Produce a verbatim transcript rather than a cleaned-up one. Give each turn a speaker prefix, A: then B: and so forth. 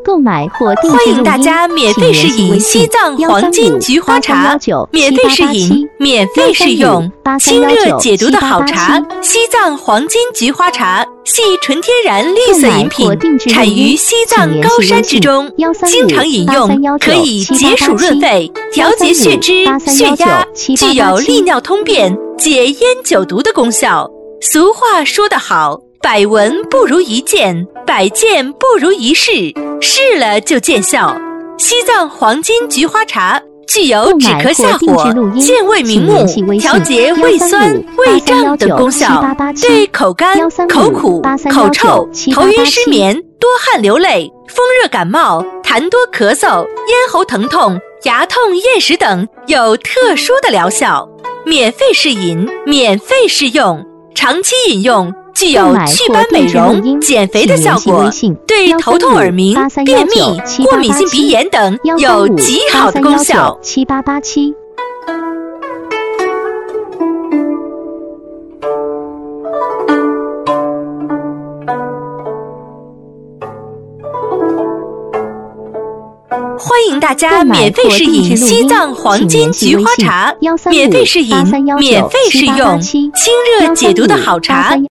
A: 购买或订
B: 欢
A: 制录音，
B: 迎大家免费试饮西藏黄金菊花茶，免费试饮，免费试用，清热解毒的好茶。西藏黄金菊花茶系纯天然绿色饮品，产于西藏高山之中，经常饮用可以解暑润肺、调节血脂、血压，具有利尿通便、解烟解毒的功效。俗话说得好，百闻不如一见，百见不如一试，试了就见效。西藏黄金菊花茶具有止咳下火、健胃明目、调节胃酸、胃胀等功效，对口干、口苦、口臭、头晕失眠、多汗流泪、风热感冒、痰多咳嗽、咽喉疼痛、牙痛厌食等有特殊的疗效。免费试饮，免费试用，长期饮用具有祛斑美容、减肥的效果，对头痛、耳鸣、便秘、过敏性鼻炎等有极好的功效。
A: 七八八七。
B: 欢迎大家免费试饮西藏黄金菊花茶，免费试饮，免费试用，清热解毒的好茶。